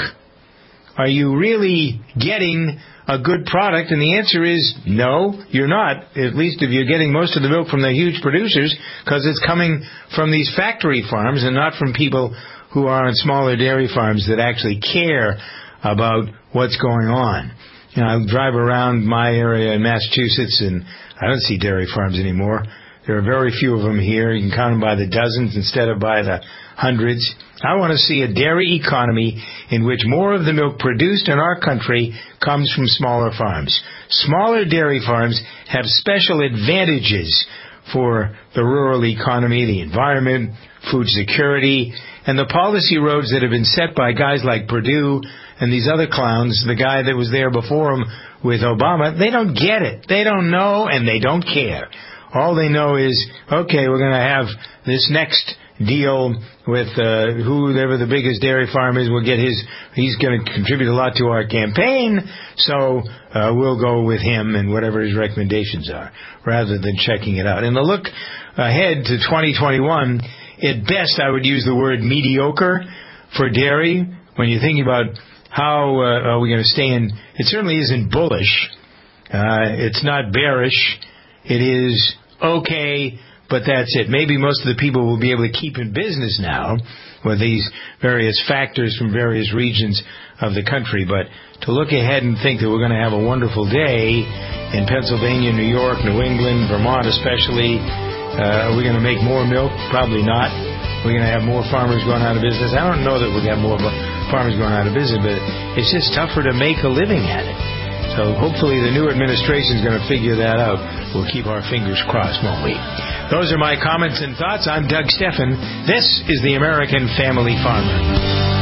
Are you really getting a good product? And the answer is no, you're not, at least if you're getting most of the milk from the huge producers, because it's coming from these factory farms and not from people who are on smaller dairy farms that actually care about what's going on. You know, I drive around my area in Massachusetts, and I don't see dairy farms anymore. There are very few of them here. You can count them by the dozens instead of by the hundreds. I want to see a dairy economy in which more of the milk produced in our country comes from smaller farms. Smaller dairy farms have special advantages for the rural economy, the environment, food security, and the policy roads that have been set by guys like Perdue and these other clowns, the guy that was there before him with Obama. They don't get it. They don't know, and they don't care. All they know is, okay, we're going to have this next deal with uh, whoever the biggest dairy farm is. We'll get his, he's going to contribute a lot to our campaign, so uh, we'll go with him and whatever his recommendations are, rather than checking it out. And to look ahead to twenty twenty-one, at best I would use the word mediocre for dairy. When you're thinking about how uh, are we going to stay in, it certainly isn't bullish. Uh, it's not bearish. It is okay, but that's it. Maybe most of the people will be able to keep in business now with these various factors from various regions of the country. But to look ahead and think that we're going to have a wonderful day in Pennsylvania, New York, New England, Vermont especially, uh, are we going to make more milk? Probably not. We're going to have more farmers going out of business. I don't know that we're going to have more farmers going out of business, but it's just tougher to make a living at it. So hopefully the new administration is going to figure that out. We'll keep our fingers crossed, won't we? Those are my comments and thoughts. I'm Doug Steffen. This is the American Family Farmer.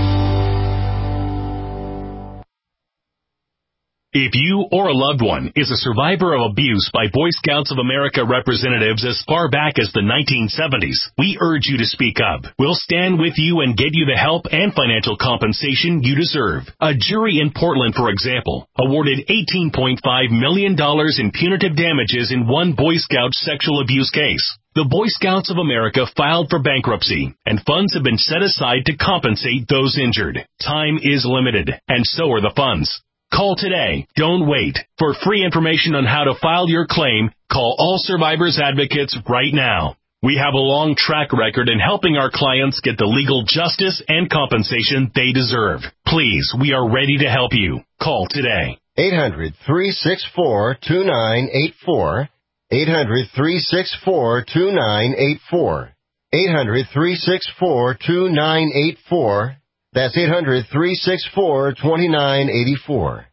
If you or a loved one is a survivor of abuse by Boy Scouts of America representatives as far back as the nineteen seventies, we urge you to speak up. We'll stand with you and get you the help and financial compensation you deserve. A jury in Portland, for example, awarded eighteen point five million dollars in punitive damages in one Boy Scout sexual abuse case. The Boy Scouts of America filed for bankruptcy, and funds have been set aside to compensate those injured. Time is limited, and so are the funds. Call today. Don't wait. For free information on how to file your claim, call All Survivors Advocates right now. We have a long track record in helping our clients get the legal justice and compensation they deserve. Please, we are ready to help you. Call today. eight hundred, three six four, two nine eight four. eight hundred, three six four, two nine eight four. eight hundred, three six four, two nine eight four. That's eight hundred, three six four, two nine eight four.